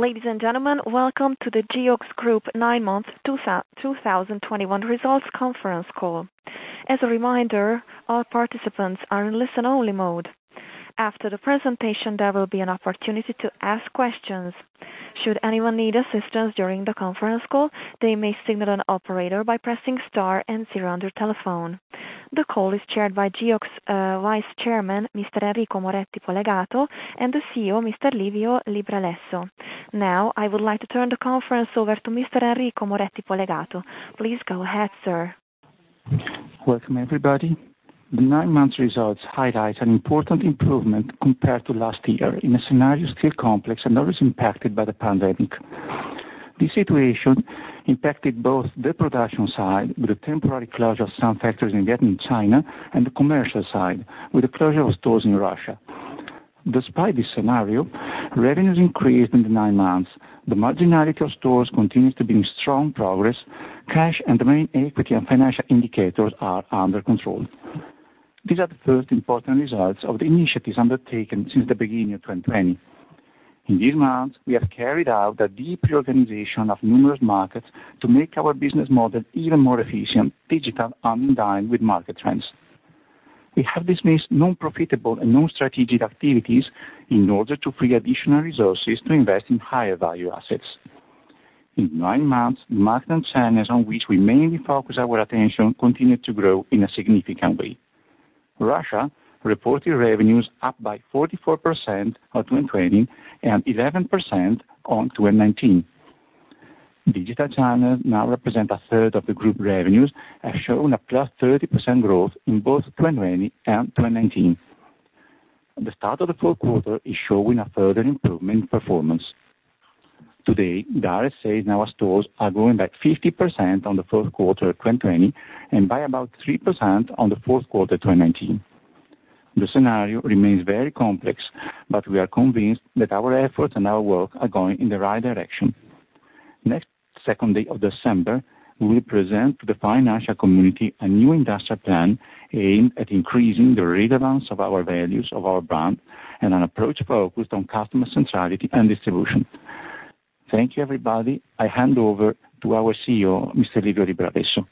Ladies and gentlemen, welcome to the Geox Group 9-month 2021 results conference call. As a reminder, all participants are in listen-only mode. After the presentation, there will be an opportunity to ask questions. Should anyone need assistance during the conference call, they may signal an operator by pressing star and 0 on their telephone. The call is chaired by Geox Vice Chairman, Mr. Enrico Moretti Polegato, and the CEO, Mr. Livio Libralesso. Now, I would like to turn the conference over to Mr. Enrico Moretti Polegato. Please go ahead, sir. Welcome, everybody. The 9-month results highlight an important improvement compared to last year in a scenario still complex and always impacted by the pandemic. This situation impacted both the production side, with the temporary closure of some factories in Vietnam and China, and the commercial side, with the closure of stores in Russia. Despite this scenario, revenues increased in the 9 months. The marginality of stores continues to be in strong progress. Cash and the main equity and financial indicators are under control. These are the first important results of the initiatives undertaken since the beginning of 2020. In these months, we have carried out a deep reorganization of numerous markets to make our business model even more efficient, digital, and in line with market trends. We have dismissed non-profitable and non-strategic activities in order to free additional resources to invest in higher value assets. In 9 months, the market and channels on which we mainly focus our attention continued to grow in a significant way. Russia reported revenues up by 44% on 2020 and 11% on 2019. Digital channels now represent a third of the group revenues, have shown a plus 30% growth in both 2020 and 2019. The start of the fourth quarter is showing a further improvement in performance. Today, direct sales in our stores are growing by 50% on the fourth quarter of 2020 and by about 3% on the fourth quarter of 2019. The scenario remains very complex, but we are convinced that our efforts and our work are going in the right direction. Next second day of December, we will present to the financial community a new industrial plan aimed at increasing the relevance of our values, of our brand, and an approach focused on customer centrality and distribution. Thank you, everybody. I hand over to our CEO, Mr. Livio Libralesso.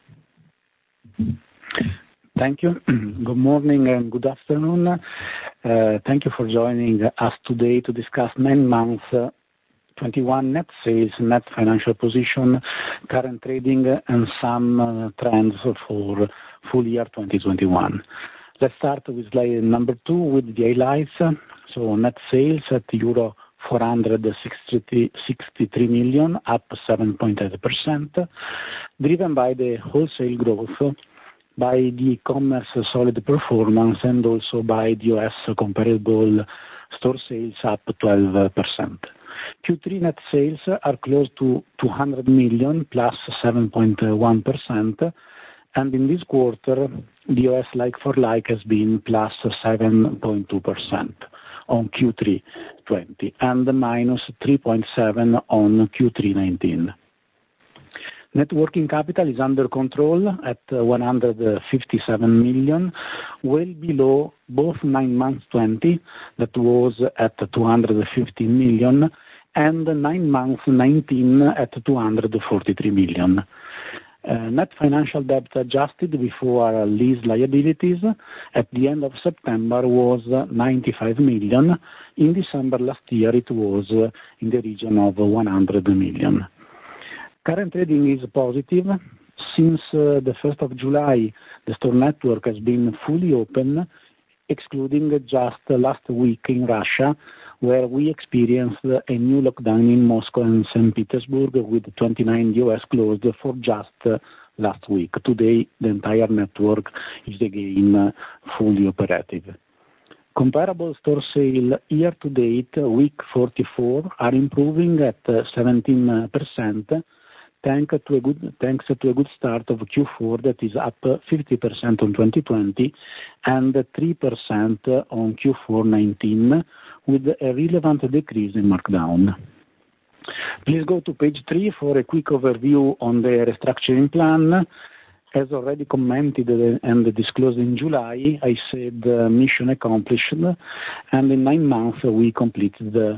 Thank you. Good morning and good afternoon. Thank you for joining us today to discuss 9 months 21 net sales, net financial position, current trading, and some trends for full year 2021. Let's start with slide number 2 with the highlights. So net sales at euro 463 million, up 7.8%, driven by the wholesale growth, by the e-commerce solid performance, and also by the US comparable store sales up 12%. Q3 net sales are close to 200 million, plus 7.1%, and in this quarter, the US like-for-like has been plus 7.2% on Q3 20, and minus 3.7 on Q3 19. Net working capital is under control at 157 million, well below both 9 months 20, that was at 215 million, and 9 months 19 at 243 million. Net financial debt adjusted before lease liabilities at the end of September was 95 million. In December last year, it was in the region of 100 million. Current trading is positive. Since the 1st of July, the store network has been fully open, excluding just last week in Russia, where we experienced a new lockdown in Moscow and St. Petersburg, with 29 US closed for just last week. Today, the entire network is again fully operative. Comparable store sale year to date, week 44, are improving at 17%, thanks to a good start of Q4 that is up 50% on 2020 and 3% on Q4 19, with a relevant decrease in markdown. Please go to page 3 for a quick overview on the restructuring plan. As already commented and disclosed in July, I said mission accomplished, and in 9 months we completed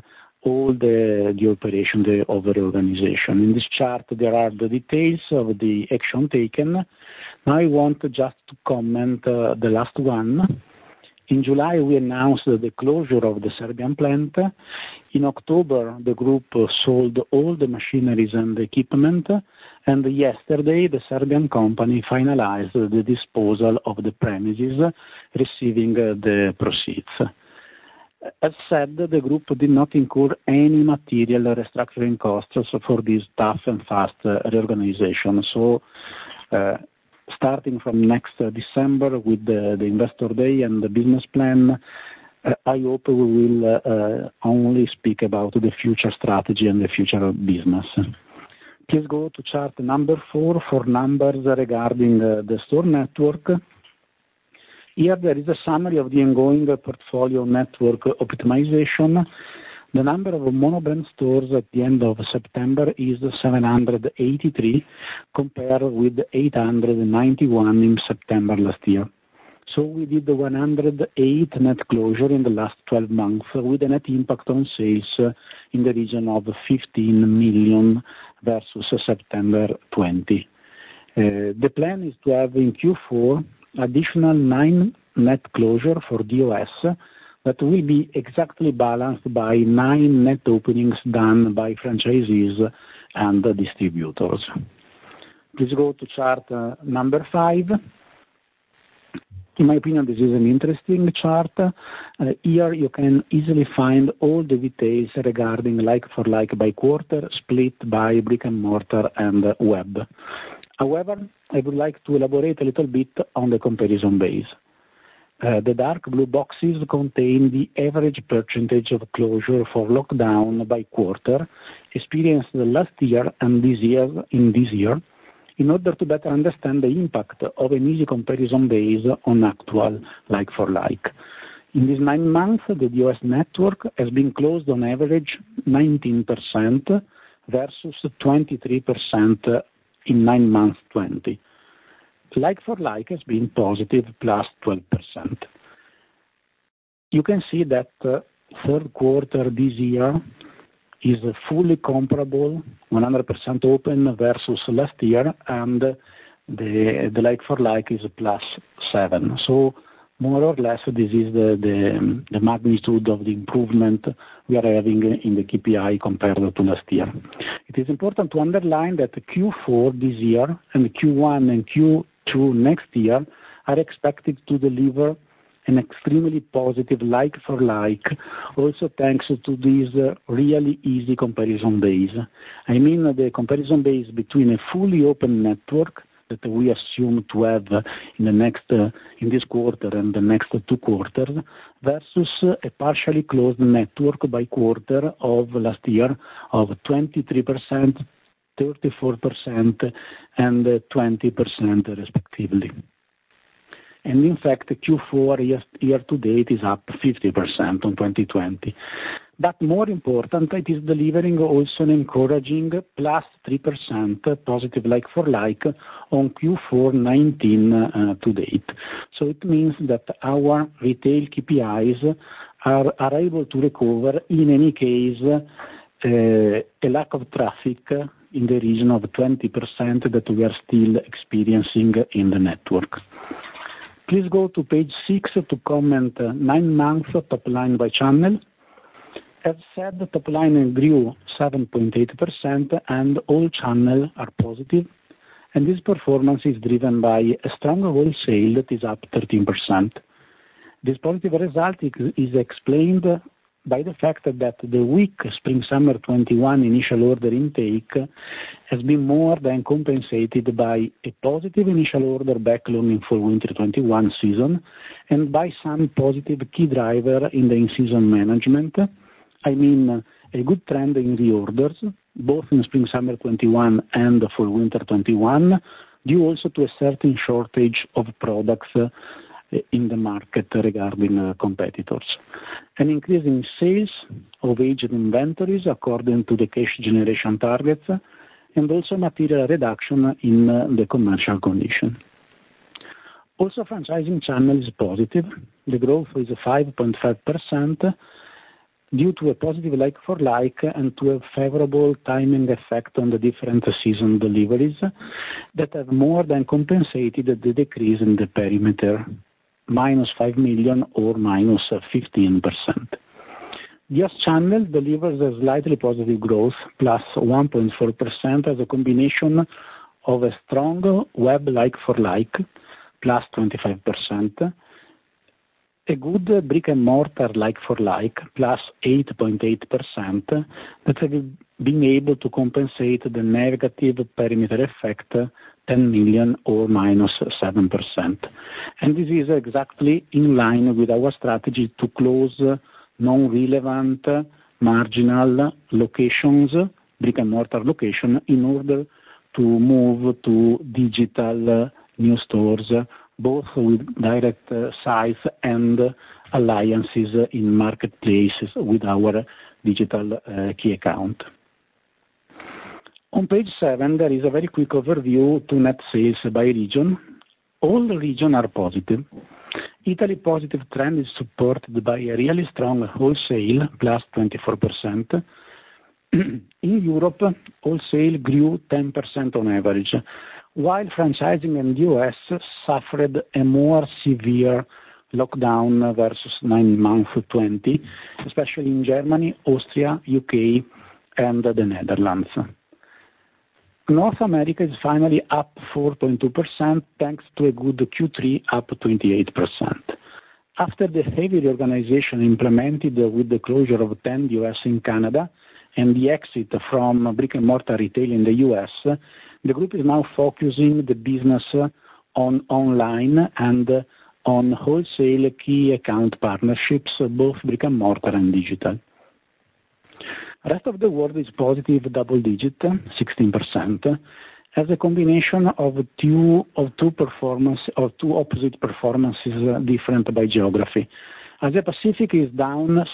all the operation of the organization. In this chart, there are the details of the action taken. Now I want just to comment the last one. In July, we announced the closure of the Serbian plant. In October, the group sold all the machineries and equipment, and yesterday, the Serbian company finalized the disposal of the premises, receiving the proceeds. As said, the group did not incur any material restructuring costs for this tough and fast reorganization. So, starting from next December with the Investor Day and the business plan, I hope we will only speak about the future strategy and the future business. Please go to chart number 4 for numbers regarding the store network. Here there is a summary of the ongoing portfolio network optimization. The number of monobrand stores at the end of September is 783, compared with 891 in September last year. So we did 108 net closure in the last 12 months, with a net impact on sales in the region of 15 million versus September 20. The plan is to have in Q4 additional 9 net closure for DOS that will be exactly balanced by 9 net openings done by franchisees and distributors. Please go to chart number 5. In my opinion, this is an interesting chart. Here you can easily find all the details regarding like-for-like by quarter, split by brick and mortar and web. However, I would like to elaborate a little bit on the comparison base. The dark blue boxes contain the average percentage of closure for lockdown by quarter experienced last year and this year, in order to better understand the impact of an easy comparison base on actual like-for-like. In these 9 months, the DOS network has been closed on average 19% versus 23% in 9 months 20. Like-for-like has been positive, plus 12%. You can see that third quarter this year is fully comparable, 100% open versus last year, and the like-for-like is plus 7. So more or less this is the magnitude of the improvement we are having in the KPI compared to last year. It is important to underline that Q4 this year and Q1 and Q2 next year are expected to deliver an extremely positive like-for-like, also thanks to this really easy comparison base. I mean the comparison base between a fully open network that we assume to have in this quarter and the next 2 quarters, versus a partially closed network by quarter of last year of 23%, 34%, and 20% respectively. And in fact, Q4 year to date is up 50% on 2020. But more important, it is delivering also an encouraging plus 3% positive like-for-like on Q4 19 to date. So it means that our retail KPIs are able to recover, in any case, a lack of traffic in the region of 20% that we are still experiencing in the network. Please go to page 6 to comment 9 months top line by channel. As said, the top line grew 7.8% and all channels are positive. And this performance is driven by a strong wholesale that is up 13%. This positive result is explained by the fact that the weak Spring-Summer 21 initial order intake has been more than compensated by a positive initial order backlog in Fall-Winter 21 season and by some positive key driver in the in-season management. I mean, a good trend in reorders, both in Spring-Summer 21 and Fall-Winter 21, due also to a certain shortage of products in the market regarding competitors. An increase in sales of aged inventories according to the cash generation targets, and also material reduction in the commercial condition. Also, franchising channel is positive. The growth is 5.5%. due to a positive like-for-like and to a favorable timing effect on the different season deliveries that have more than compensated the decrease in the perimeter, -5 million or -15%. The DIOS channel delivers a slightly positive growth, +1.4%, as a combination of a strong web like-for-like, +25%, a good brick-and-mortar like-for-like, +8.8%, that have been able to compensate the negative perimeter effect, 10 million or -7%. And this is exactly in line with our strategy to close non-relevant marginal locations, brick-and-mortar location, in order to move to digital new stores, both with direct sites and alliances in marketplaces with our digital key account. On page 7, there is a very quick overview to net sales by region. All the regions are positive. Italy positive trend is supported by a really strong wholesale, +24%. In Europe, wholesale grew 10% on average, while franchising and US suffered a more severe lockdown versus 9 months 20, especially in Germany, Austria, UK, and the Netherlands. North America is finally up 4.2%, thanks to a good Q3, up 28%. After the heavy reorganization implemented with the closure of 10 US in Canada and the exit from brick-and-mortar retail in the US, the group is now focusing the business on online and on wholesale key account partnerships, both brick-and-mortar and digital. Rest of the world is positive double-digit, 16%, as a combination of two opposite performances different by geography. Asia Pacific is down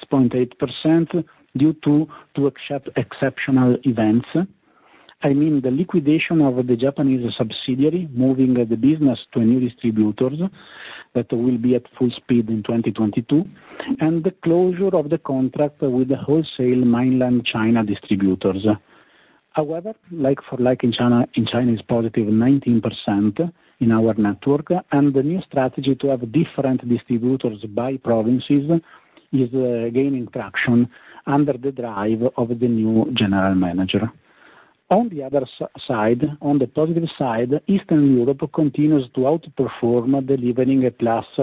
6.8% due to exceptional events. I mean the liquidation of the Japanese subsidiary, moving the business to new distributors that will be at full speed in 2022, and the closure of the contract with the wholesale mainland China distributors. However, like-for-like in China is positive 19% in our network, and the new strategy to have different distributors by provinces is gaining traction under the drive of the new general manager. On the other side, on the positive side, Eastern Europe continues to outperform, delivering a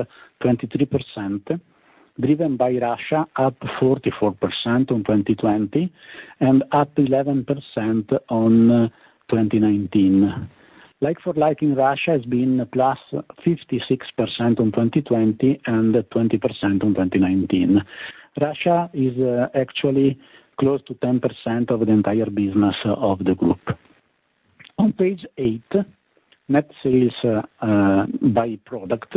+23%, driven by Russia, up 44% on 2020, and up 11% on 2019. Like-for-like in Russia has been +56% on 2020 and 20% on 2019. Russia is actually close to 10% of the entire business of the group. On page 8, net sales by product.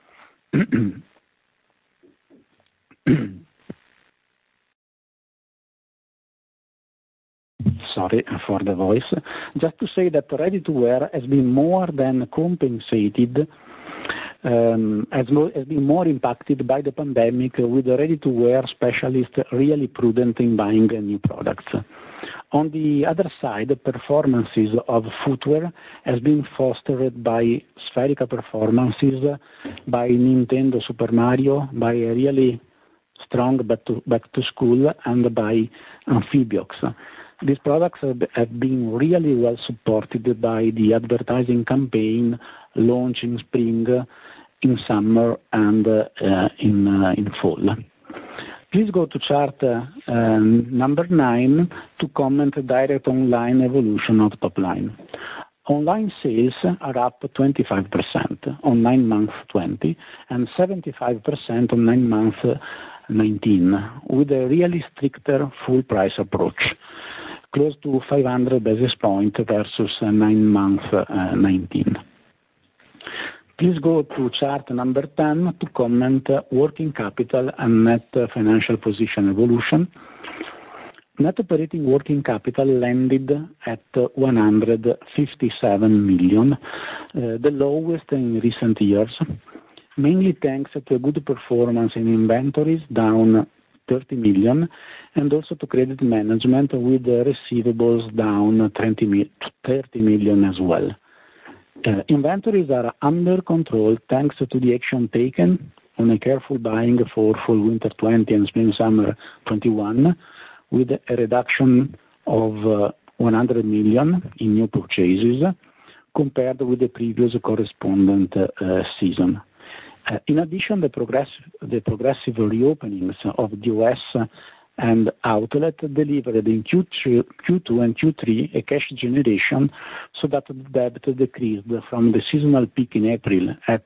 Sorry for the voice. Just to say that ready-to-wear has been more than compensated, has been more impacted by the pandemic, with the ready-to-wear specialists really prudent in buying new products. On the other side, the performances of footwear has been fostered by spherical performances, by Nintendo Super Mario, by a really strong back to school, and by Amphibiox. These products have been really well supported by the advertising campaign launched in spring, in summer, and in fall. Please go to chart number 9 to comment direct online evolution of top line. Online sales are up 25% on 9 months 20 and 75% on 9 months 19, with a really stricter full price approach, close to 500 basis points versus 9 months 19. Please go to chart number 10 to comment working capital and net financial position evolution. Net operating working capital landed at 157 million, the lowest in recent years, mainly thanks to a good performance in inventories, down 30 million, and also to credit management with the receivables down 30 million as well. Inventories are under control thanks to the action taken on a careful buying for fall/winter 20 and spring/summer 21, with a reduction of 100 million in new purchases compared with the previous correspondent season. In addition, the progressive reopenings of the US and outlet delivered in Q2 and Q3 a cash generation, so that the debt decreased from the seasonal peak in April at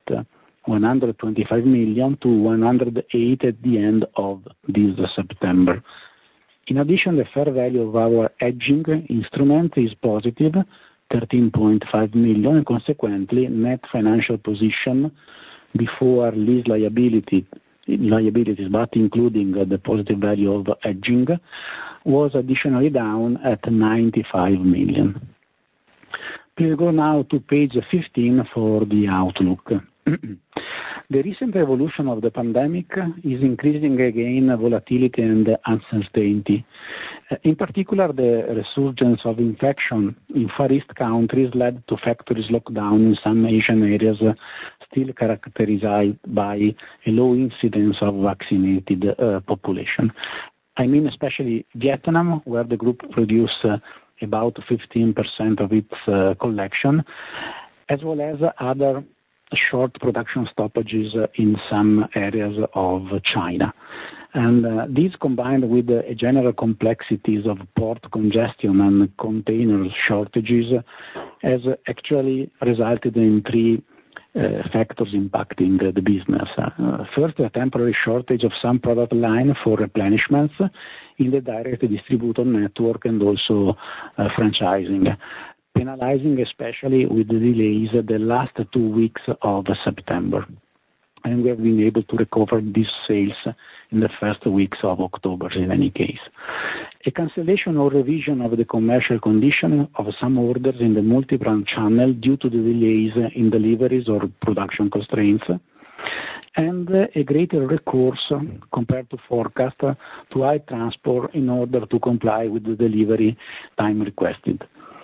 125 million to 108 at the end of this September. In addition, the fair value of our hedging instrument is positive, 13.5 million, and consequently, net financial position before lease liabilities, but including the positive value of hedging, was additionally down at 95 million. Please go now to page 15 for the outlook. The recent evolution of the pandemic is increasing again volatility and uncertainty. In particular, the resurgence of infection in Far East countries led to factories lockdown in some Asian areas, still characterized by a low incidence of vaccinated population. I mean especially Vietnam, where the group produces about 15% of its collection, as well as other short production stoppages in some areas of China. And these, combined with the general complexities of port congestion and container shortages, has actually resulted in three factors impacting the business. First, a temporary shortage of some product line for replenishments in the direct distributor network and also franchising, penalizing especially with the delays the last 2 weeks of September. And we have been able to recover these sales in the first weeks of October in any case. A cancellation or revision of the commercial condition of some orders in the multi-brand channel due to the delays in deliveries or production constraints, and a greater recourse compared to forecast to high transport in order to comply with the delivery time requested.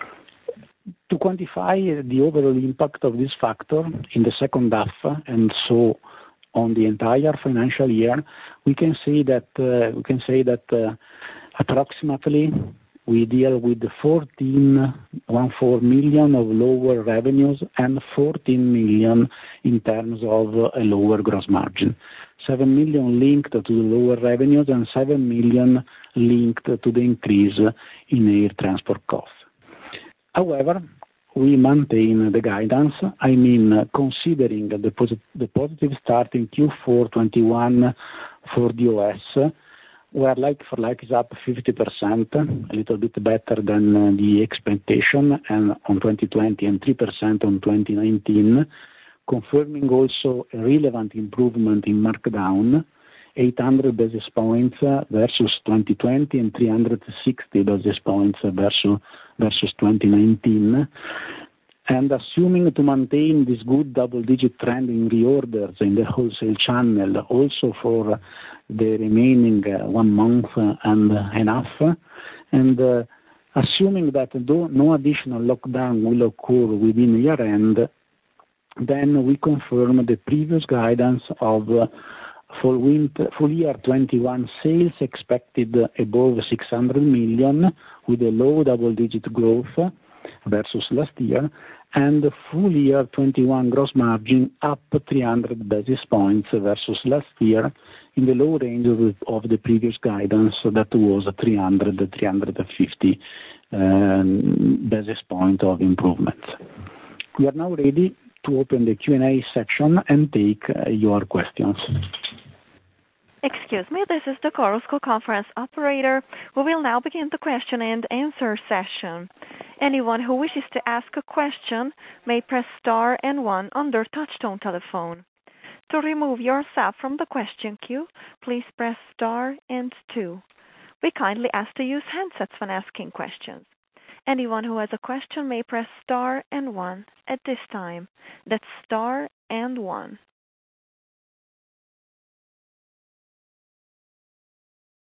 To quantify the overall impact of this factor in the second half, and so on the entire financial year, we can say that approximately we deal with 14 million of lower revenues and 14 million in terms of a lower gross margin. 7 million linked to the lower revenues and 7 million linked to the increase in air transport costs. However, we maintain the guidance, considering the positive start in Q4 21 for the OS, where like-for-like is up 50%, a little bit better than the expectation, and on 2020 and 3% on 2019, confirming also a relevant improvement in markdown, 800 basis points versus 2020 and 360 basis points versus 2019. And assuming to maintain this good double-digit trend in reorders in the wholesale channel also for the remaining 1 month and a half, and assuming that no additional lockdown will occur within year-end, then we confirm the previous guidance of full year 21 sales expected above 600 million with a low double-digit growth versus last year, and full year 21 gross margin up 300 basis points versus last year in the low range of the previous guidance that was 350 basis point of improvement. We are now ready to open the Q&A section and take your questions. Excuse me, this is the Chorus Call conference operator. We will now begin the question and answer session. Anyone who wishes to ask a question may press star and one on their touchtone telephone. To remove yourself from the question queue, please press star and two. We kindly ask to use handsets when asking questions. Anyone who has a question may press star and one at this time. That's star and one.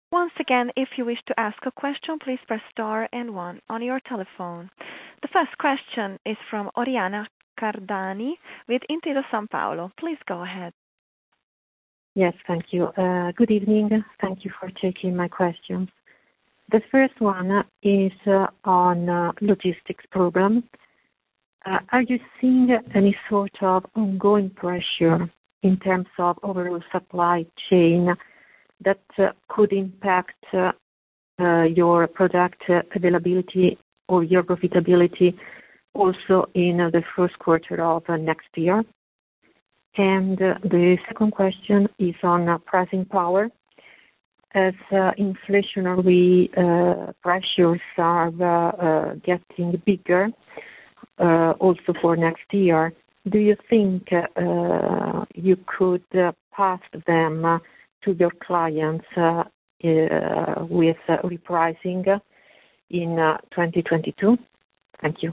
Once again, if you wish to ask a question, please press star and one on your telephone. The first question is from Oriana Cardani with Intesa Sanpaolo. Please go ahead. Yes, thank you. Good evening. Thank you for taking my questions. The first one is on logistics program. Are you seeing any sort of ongoing pressure in terms of overall supply chain that could impact your product availability or your profitability also in the first quarter of next year? And the second question is on pricing power. As inflationary pressures are getting bigger also for next year, do you think you could pass them to your clients with repricing in 2022? Thank you.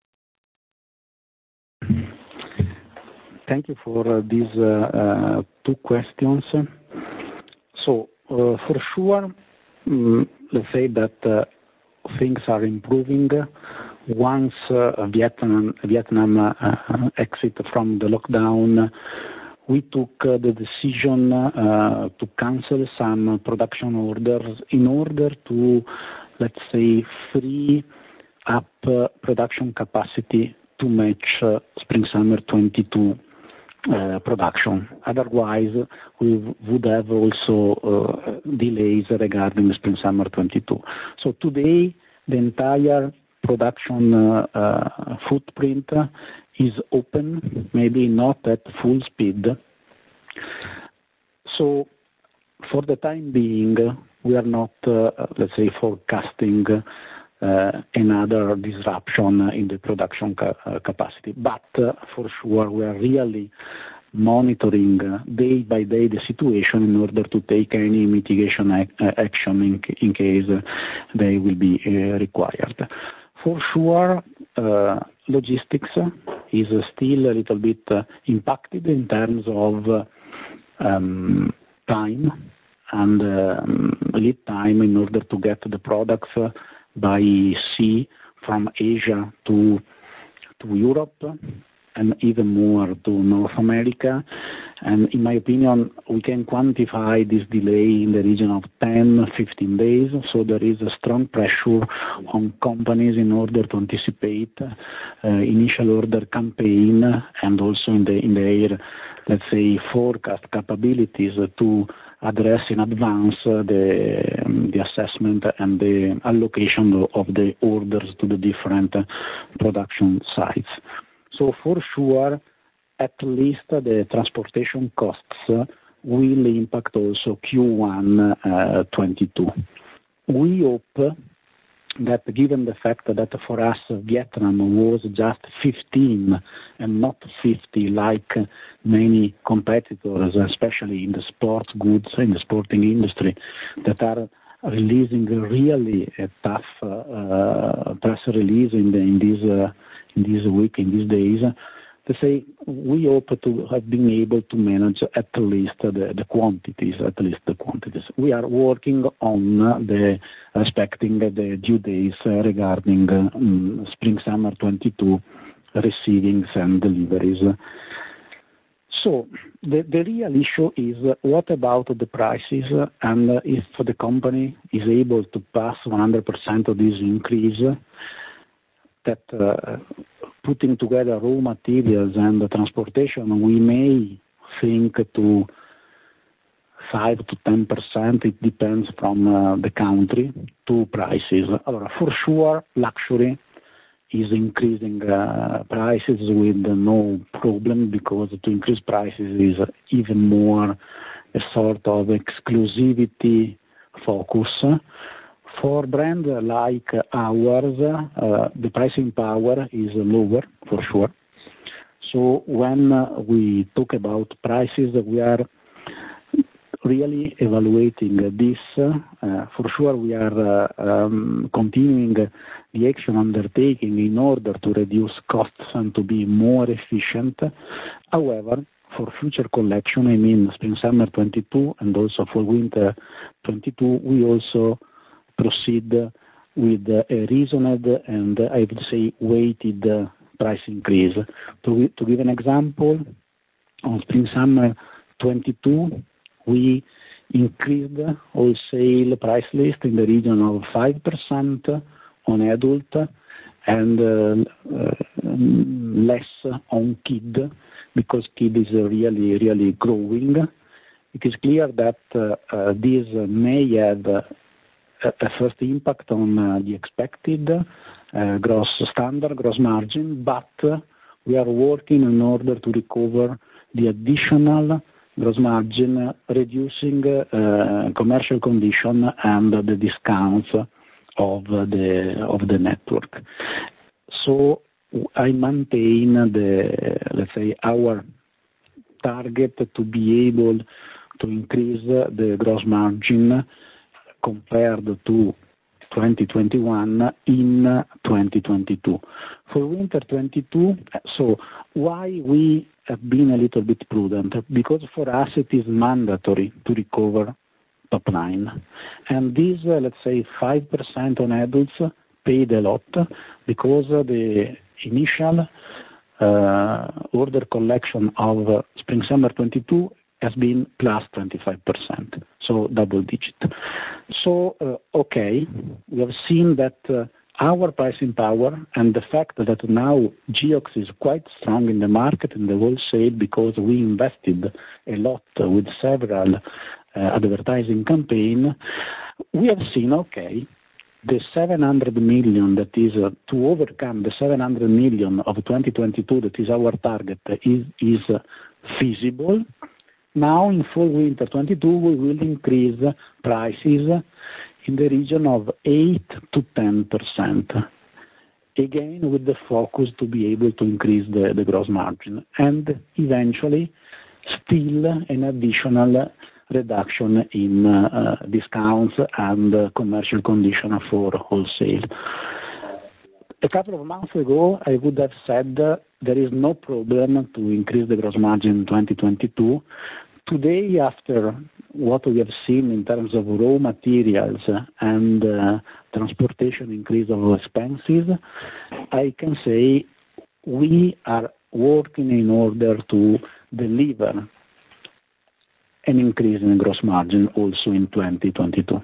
Thank you for these two questions. So, for sure, let's say that things are improving once Vietnam exit from the lockdown. We took the decision to cancel some production orders in order to, let's say, free up production capacity to match Spring/Summer 22 production. Otherwise, we would have also delays regarding Spring/Summer 22. So today, the entire production footprint is open, maybe not at full speed. So for the time being, we are not, let's say, forecasting another disruption in the production capacity. But for sure, we are really monitoring day by day the situation in order to take any mitigation action in case they will be required. For sure, logistics is still a little bit impacted in terms of time and lead time in order to get the products by sea from Asia to Europe and even more to North America. And in my opinion, we can quantify this delay in the region of 10-15 days. So there is a strong pressure on companies in order to anticipate initial order campaign and also in their, let's say, forecast capabilities to address in advance the assessment and the allocation of the orders to the different production sites. So for sure, at least the transportation costs will impact also Q1 22. We hope that given the fact that for us Vietnam was just 15 and not 50 like many competitors, especially in the sports goods, in the sporting industry, that are releasing really a tough press release in this week, in these days. To say, we hope to have been able to manage at least the quantities. We are working on respecting the due days regarding Spring/Summer 22 receivings and deliveries. So the real issue is what about the prices, and if the company is able to pass 100% of this increase, that putting together raw materials and the transportation, we may think to 5 to 10%, it depends from the country, to prices. For sure, luxury is increasing prices with no problem, because to increase prices is even more a sort of exclusivity focus. For brands like ours, the pricing power is lower, for sure. So when we talk about prices, we are really evaluating this. For sure, we are continuing the action undertaking in order to reduce costs and to be more efficient. However, for future collection, I mean spring-summer 22 and also for winter 22, we also proceed with a reasoned and I would say weighted price increase. To give an example, on spring-summer 22, we increased wholesale price list in the region of 5% on adult and less on kid, because kid is really growing. It is clear that this may have a first impact on the expected gross margin, but we are working in order to recover the additional gross margin, reducing commercial condition and the discounts of the network. So I maintain our target to be able to increase the gross margin compared to 2021 in 2022. For winter 22, so why we have been a little bit prudent? Because for us it is mandatory to recover top line. And this, 5% on adults paid a lot because the initial order collection of spring-summer 22 has been plus 25%, so double digit. So, we have seen that our pricing power and the fact that now Geox is quite strong in the market, in the wholesale, because we invested a lot with several advertising campaign, we have seen, the 700 million that is to overcome the 700 million of 2022, that is our target, is feasible. Now in fall winter 22, we will increase prices in the region of 8 to 10%. Again, with the focus to be able to increase the gross margin and eventually still an additional reduction in discounts and commercial condition for wholesale. A couple of months ago, I would have said there is no problem to increase the gross margin in 2022. Today, after what we have seen in terms of raw materials and transportation increase of expenses, I can say we are working in order to deliver an increase in gross margin also in 2022.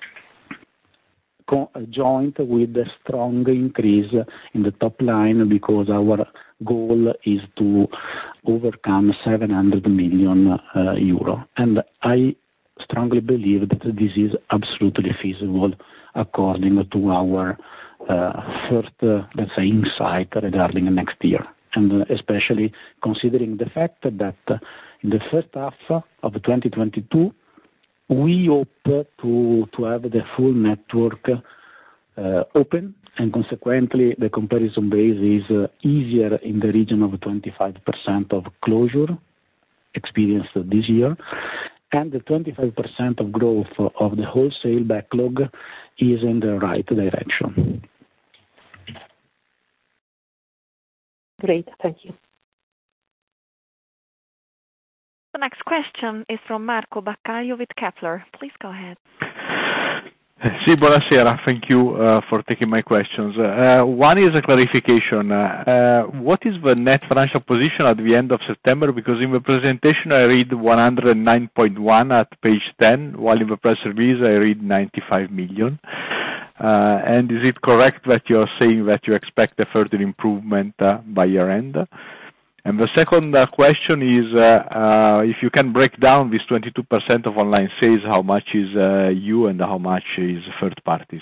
Joint with a strong increase in the top line, because our goal is to overcome 700 million euro. And I strongly believe that this is absolutely feasible according to our first, insight regarding next year. And especially considering the fact that in the first half of 2022, we hope to have the full network open, and consequently the comparison base is easier in the region of 25% of closure experienced this year, and the 25% of growth of the wholesale backlog is in the right direction. Great, thank you. The next question is from Marco Baccaglio with Kepler. Please go ahead. Sì, buonasera. Thank you for taking my questions. One is a clarification. What is the net financial position at the end of September? Because in the presentation I read 109.1 at page 10, while in the press release I read 95 million. And is it correct that you are saying that you expect a further improvement by year end? And the second question is if you can break down this 22% of online sales, how much is you and how much is third parties?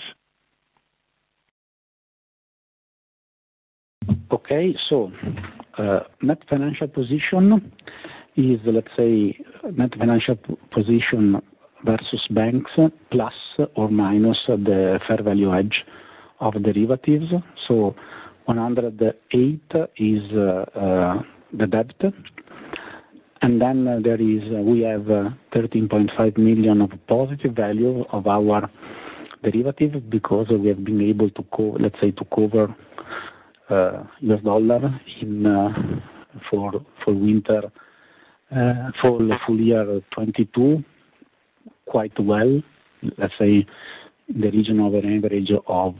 Okay, so net financial position is, net financial position versus banks plus or minus the fair value hedge of derivatives. So 108 is the debt, and then we have 13.5 million of positive value of our derivative, because we have been able to cover US dollar in for winter For the full year 22, quite well, let's say in the region of an average of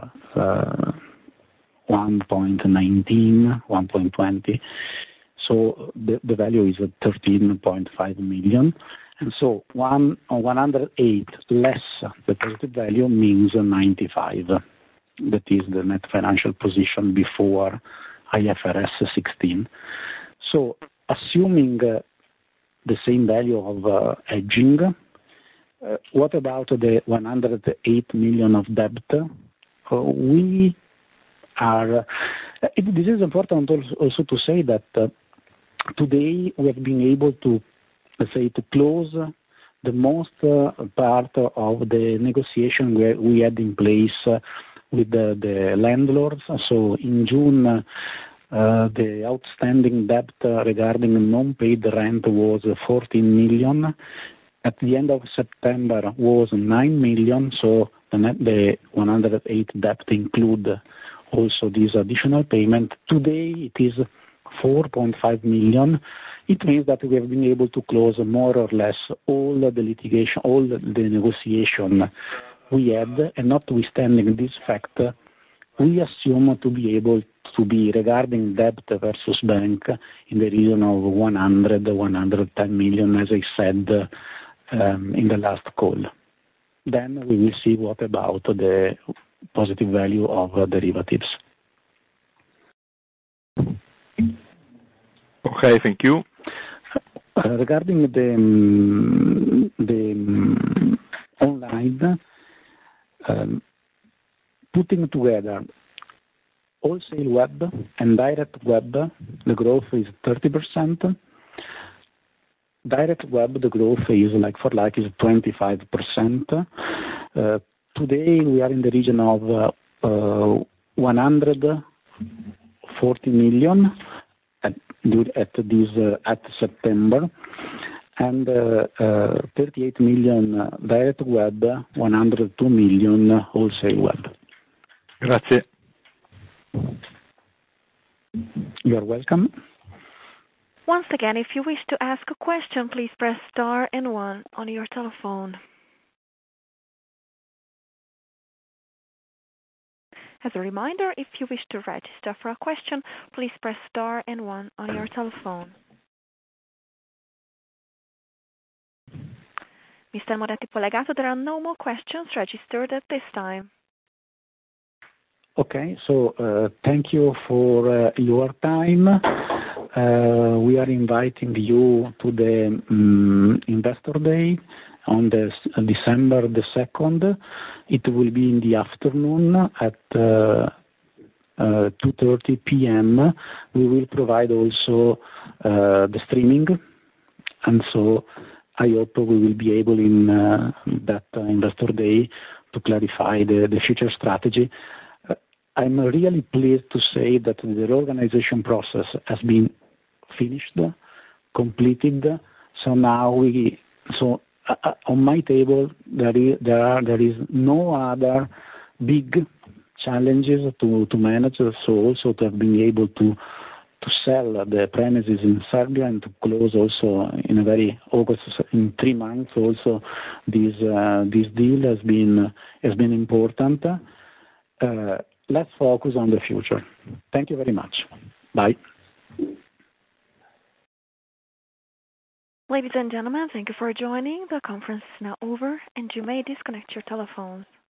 1.19, 1.20. So the value is 13.5 million. And so 108 less the positive value means 95. That is the net financial position before IFRS 16. So assuming the same value of hedging, what about the 108 million of debt? We are. This is important also to say that today we have been able to, let's say, to close the most part of the negotiation we had in place with the landlords. So in June, the outstanding debt regarding non-paid rent was 14 million. At the end of September was 9 million. So the 108 debt include also this additional payment. Today it is 4.5 million. It means that we have been able to close more or less all the litigation, all the negotiation we had, and notwithstanding this fact, we assume to be able to be regarding debt versus bank in the region of 110 million, as I said in the last call. Then we will see what about the positive value of derivatives. Okay, thank you. Regarding the online, putting together wholesale web and direct web, the growth is 30%. Direct web, the growth is like for like is 25%. Today we are in the region of 140 million at September, and 38 million direct web, 102 million wholesale web. Grazie. You are welcome. Once again, if you wish to ask a question, please press star and 1 on your telephone. As a reminder, if you wish to register for a question, please press star and 1 on your telephone. Mr. Moretti Polegato, there are no more questions registered at this time. Okay, so thank you for your time. We are inviting you to the Investor Day on December the 2nd. It will be in the afternoon at 2:30 p.m. We will provide also the streaming, and so I hope we will be able in that Investor Day to clarify the future strategy. I'm really pleased to say that the reorganization process has been finished, completed. So now on my table there is no other big challenges to manage. So also to have been able to sell the premises in Serbia and to close also in a very August in 3 months. Also this deal has been important. Let's focus on the future. Thank you very much. Bye. Ladies and gentlemen, thank you for joining. The conference is now over, and you may disconnect your telephones.